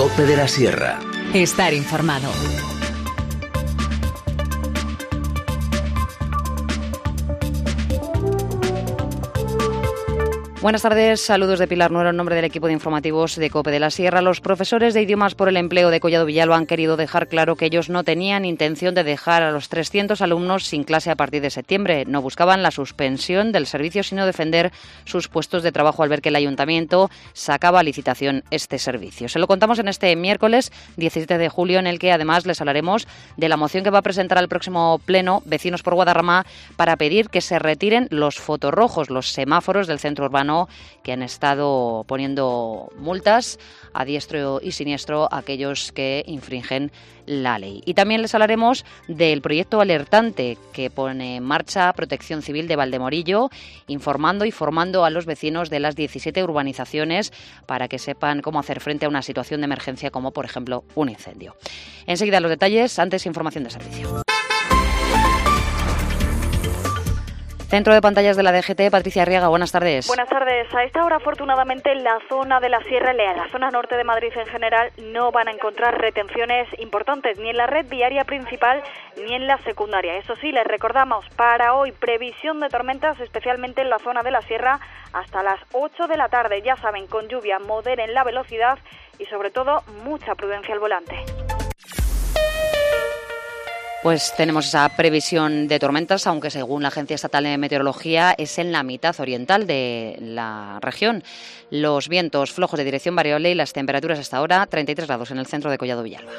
COPE de la Sierra. Estar informado. Buenas tardes, saludos de Pilar Nuero en nombre del equipo de informativos de COPE de la Sierra. Los profesores de idiomas por el empleo de Collado Villalba han querido dejar claro que ellos no tenían intención de dejar a los 300 alumnos sin clase a partir de septiembre. No buscaban la suspensión del servicio, sino defender sus puestos de trabajo al ver que el ayuntamiento sacaba a licitación este servicio. Se lo contamos en este miércoles 17 de julio, en el que además les hablaremos de la moción que va a presentar al próximo pleno Vecinos por Guadarrama para pedir que se retiren los fotorrojos, los semáforos del centro urbano que han estado poniendo multas a diestro y siniestro a aquellos que infringen la ley. Y también les hablaremos del proyecto alertante que pone en marcha Protección Civil de Valdemorillo, informando y formando a los vecinos de las 17 urbanizaciones para que sepan cómo hacer frente a una situación de emergencia como, por ejemplo, un incendio. Enseguida los detalles, antes información de servicio. Centro de pantallas de la DGT, Patricia Arriaga, buenas tardes. Buenas tardes. A esta hora, afortunadamente, en la zona de la Sierra, en la zona norte de Madrid en general, no van a encontrar retenciones importantes, ni en la red viaria principal ni en la secundaria. Eso sí, les recordamos, para hoy, previsión de tormentas, especialmente en la zona de la Sierra, hasta las 8 de la tarde. Ya saben, con lluvia, moderen la velocidad y, sobre todo, mucha prudencia al volante. Pues tenemos esa previsión de tormentas, aunque según la Agencia Estatal de Meteorología es en la mitad oriental de la región. Los vientos flojos de dirección variable y las temperaturas hasta ahora 33 grados en el centro de Collado Villalba.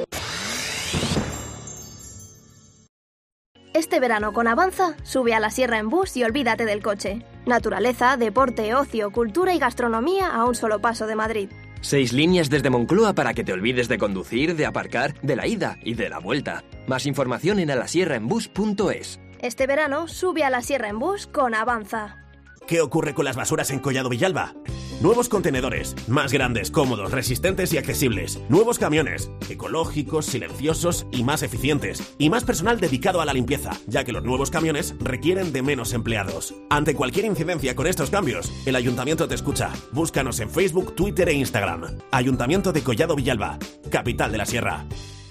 Este verano con Avanza, sube a la Sierra en bus y olvídate del coche. Naturaleza, deporte, ocio, cultura y gastronomía a un solo paso de Madrid. 6 líneas desde Moncloa para que te olvides de conducir, de aparcar, de la ida y de la vuelta. Más información en alasierraenbus.es. Este verano, sube a la Sierra en bus con Avanza. ¿Qué ocurre con las basuras en Collado Villalba? Nuevos contenedores, más grandes, cómodos, resistentes y accesibles. Nuevos camiones, ecológicos, silenciosos y más eficientes. Y más personal dedicado a la limpieza, ya que los nuevos camiones requieren de menos empleados. Ante cualquier incidencia con estos cambios, el Ayuntamiento te escucha. Búscanos en Facebook, Twitter e Instagram. Ayuntamiento de Collado Villalba, capital de la Sierra.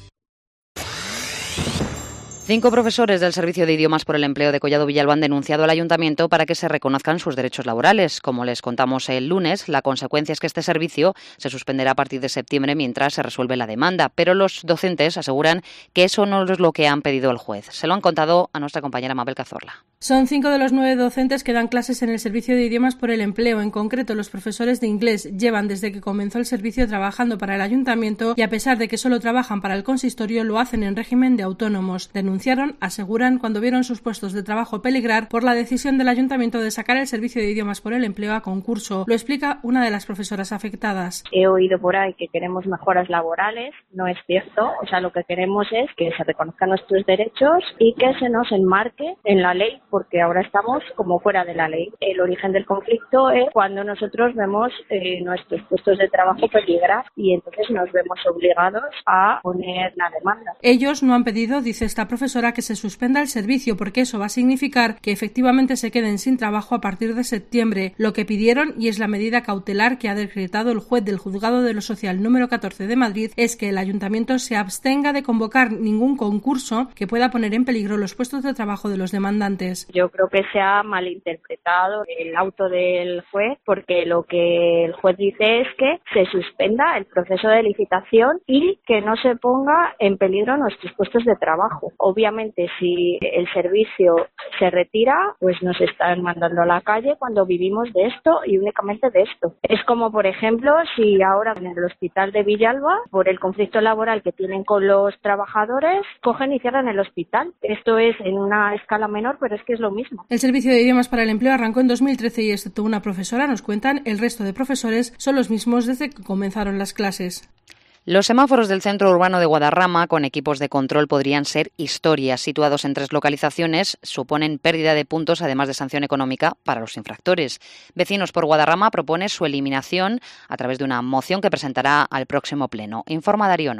5 profesores del Servicio de Idiomas por el Empleo de Collado Villalba han denunciado al Ayuntamiento para que se reconozcan sus derechos laborales. Como les contamos el lunes, la consecuencia es que este servicio se suspenderá a partir de septiembre mientras se resuelve la demanda. Pero los docentes aseguran que eso no es lo que han pedido el juez. Se lo han contado a nuestra compañera Mabel Cazorla. Son 5 de los 9 docentes que dan clases en el Servicio de Idiomas por el Empleo. En concreto, los profesores de inglés llevan desde que comenzó el servicio trabajando para el Ayuntamiento y a pesar de que solo trabajan para el consistorio, lo hacen en régimen de autónomos. Aseguran, cuando vieron sus puestos de trabajo peligrar por la decisión del Ayuntamiento de sacar el Servicio de Idiomas por el Empleo a concurso. Lo explica una de las profesoras afectadas. He oído por ahí que queremos mejoras laborales. No es cierto. O sea, lo que queremos es que se reconozcan nuestros derechos y que se nos enmarque en la ley, porque ahora estamos como fuera de la ley. El origen del conflicto es cuando nosotros vemos nuestros puestos de trabajo peligrar y entonces nos vemos obligados a poner la demanda. Ellos no han pedido, dice esta profesora, que se suspenda el servicio porque eso va a significar que efectivamente se queden sin trabajo a partir de septiembre. Lo que pidieron, y es la medida cautelar que ha decretado el juez del Juzgado de lo Social número 14 de Madrid, es que el Ayuntamiento se abstenga de convocar ningún concurso que pueda poner en peligro los puestos de trabajo de los demandantes. Yo creo que se ha malinterpretado el auto del juez, porque lo que el juez dice es que se suspenda el proceso de licitación y que no se ponga en peligro nuestros puestos de trabajo. Obviamente, si el servicio se retira, pues nos están mandando a la calle cuando vivimos de esto y únicamente de esto. Es como, por ejemplo, si ahora en el hospital de Villalba, por el conflicto laboral que tienen con los trabajadores, cogen y cierran el hospital. Esto es en una escala menor, pero es que es lo mismo. El Servicio de Idiomas para el Empleo arrancó en 2013 y, excepto una profesora, nos cuentan, el resto de profesores son los mismos desde que comenzaron las clases. Los semáforos del centro urbano de Guadarrama con equipos de control podrían ser historia. Situados en 3 localizaciones, suponen pérdida de puntos, además de sanción económica para los infractores. Vecinos por Guadarrama propone su eliminación a través de una moción que presentará al próximo pleno. Informa Darío Novo.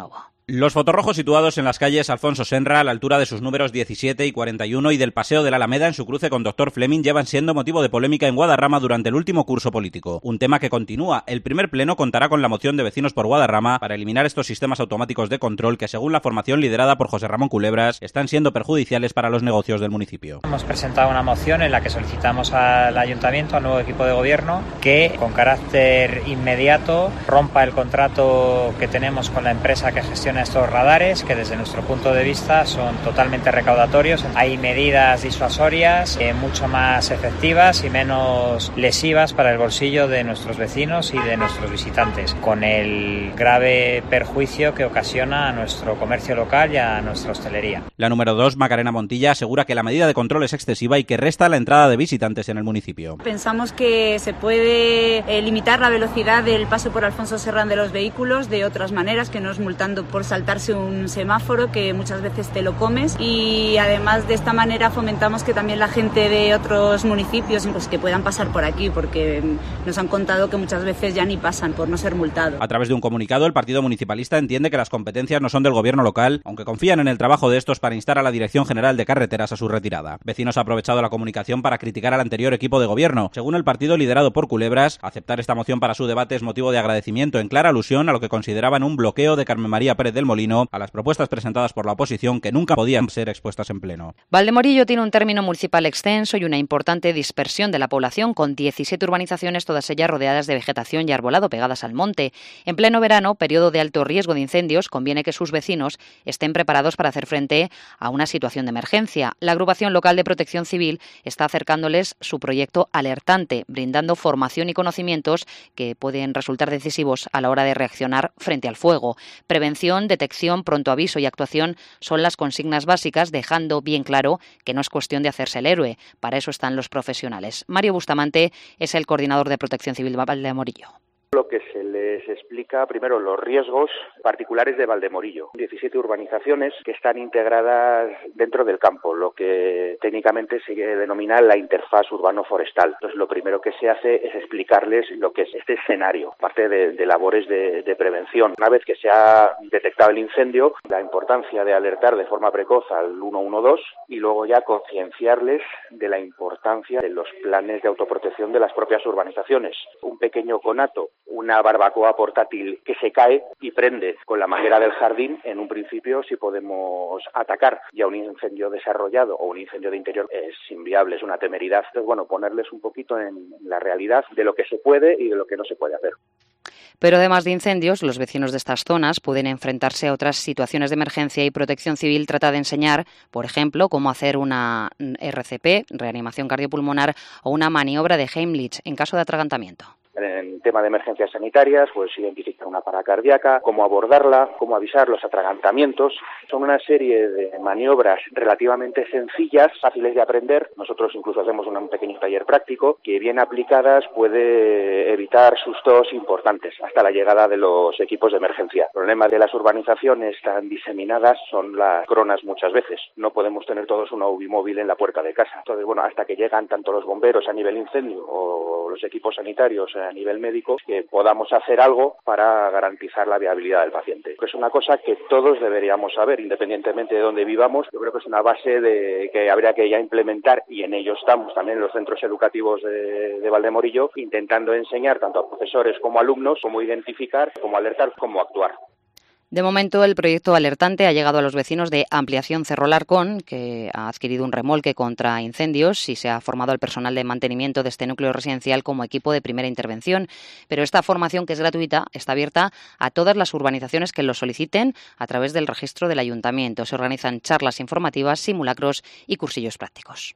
Los fotorrojos situados en las calles Alfonso Senra, a la altura de sus números 17 y 41 y del Paseo de la Alameda en su cruce con Dr. Fleming, llevan siendo motivo de polémica en Guadarrama durante el último curso político. Un tema que continúa. El primer pleno contará con la moción de Vecinos por Guadarrama para eliminar estos sistemas automáticos de control que, según la formación liderada por José Ramón Culebras, están siendo perjudiciales para los negocios del municipio. Hemos presentado una moción en la que solicitamos al Ayuntamiento, al nuevo equipo de gobierno, que con carácter inmediato rompa el contrato que tenemos con la empresa que gestiona estos radares, que desde nuestro punto de vista son totalmente recaudatorios. Hay medidas disuasorias mucho más efectivas y menos lesivas para el bolsillo de nuestros vecinos y de nuestros visitantes, con el grave perjuicio que ocasiona a nuestro comercio local y a nuestra hostelería. La número 2, Macarena Montilla, asegura que la medida de control es excesiva y que resta la entrada de visitantes en el municipio. Pensamos que se puede limitar la velocidad del paso por Alfonso Serrán de los vehículos de otras maneras, que no es multando por saltarse un semáforo, que muchas veces te lo comes, y además de esta manera fomentamos que también la gente de otros municipios pues que puedan pasar por aquí, porque nos han contado que muchas veces ya ni pasan por no ser multados. A través de un comunicado, el Partido Municipalista entiende que las competencias no son del gobierno local, aunque confían en el trabajo de estos para instar a la Dirección General de Carreteras a su retirada. Vecinos ha aprovechado la comunicación para criticar al anterior equipo de gobierno. Según el partido liderado por Culebras, aceptar esta moción para su debate es motivo de agradecimiento, en clara alusión a lo que consideraban un bloqueo de Carmen María Pérez del Molino a las propuestas presentadas por la oposición que nunca podían ser expuestas en pleno. Valdemorillo tiene un término municipal extenso y una importante dispersión de la población, con 17 urbanizaciones, todas ellas rodeadas de vegetación y arbolado pegadas al monte. En pleno verano, periodo de alto riesgo de incendios, conviene que sus vecinos estén preparados para hacer frente a una situación de emergencia. La agrupación local de Protección Civil está acercándoles su proyecto Alertante, brindando formación y conocimientos que pueden resultar decisivos a la hora de reaccionar frente al fuego. Prevención, detección, pronto aviso y actuación son las consignas básicas, dejando bien claro que no es cuestión de hacerse el héroe. Para eso están los profesionales. Mario Bustamante es el coordinador de Protección Civil Valdemorillo. Lo que se les explica primero los riesgos particulares de Valdemorillo. 17 urbanizaciones que están integradas dentro del campo, lo que técnicamente se denomina la interfaz urbano-forestal. Entonces lo primero que se hace es explicarles lo que es este escenario, parte de labores de prevención. Una vez que se ha detectado el incendio, la importancia de alertar de forma precoz al 112 y luego ya concienciarles de la importancia de los planes de autoprotección de las propias urbanizaciones. Un pequeño conato, una barbacoa portátil que se cae y prende con la manguera del jardín, en un principio sí podemos atacar. Ya un incendio desarrollado o un incendio de interior es inviable, es una temeridad. Entonces, ponerles un poquito en la realidad de lo que se puede y de lo que no se puede hacer. Pero además de incendios, los vecinos de estas zonas pueden enfrentarse a otras situaciones de emergencia y Protección Civil trata de enseñar, por ejemplo, cómo hacer una RCP, reanimación cardiopulmonar, o una maniobra de Heimlich en caso de atragantamiento. En tema de emergencias sanitarias, pues identificar una parada cardíaca, cómo abordarla, cómo avisar los atragantamientos. Son una serie de maniobras relativamente sencillas, fáciles de aprender. Nosotros incluso hacemos un pequeño taller práctico que, bien aplicadas, puede evitar sustos importantes hasta la llegada de los equipos de emergencia. El problema de las urbanizaciones tan diseminadas son las cronas muchas veces. No podemos tener todos una UBI móvil en la puerta de casa. Entonces, hasta que llegan tanto los bomberos a nivel incendio o los equipos sanitarios a nivel médico, que podamos hacer algo para garantizar la viabilidad del paciente. Es una cosa que todos deberíamos saber, independientemente de dónde vivamos. Yo creo que es una base que habría que ya implementar, y en ello estamos también en los centros educativos de Valdemorillo, intentando enseñar tanto a profesores como a alumnos cómo identificar, cómo alertar, cómo actuar. De momento, el proyecto Alertante ha llegado a los vecinos de Ampliación Cerro Larcón, que ha adquirido un remolque contra incendios y se ha formado el personal de mantenimiento de este núcleo residencial como equipo de primera intervención. Pero esta formación, que es gratuita, está abierta a todas las urbanizaciones que lo soliciten a través del registro del ayuntamiento. Se organizan charlas informativas, simulacros y cursillos prácticos.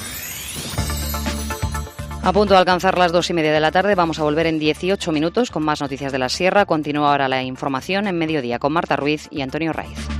A punto de alcanzar las 2:30 de la tarde, vamos a volver en 18 minutos con más noticias de la Sierra. Continúa ahora la información en Mediodía con Marta Ruiz y Antonio Raiz.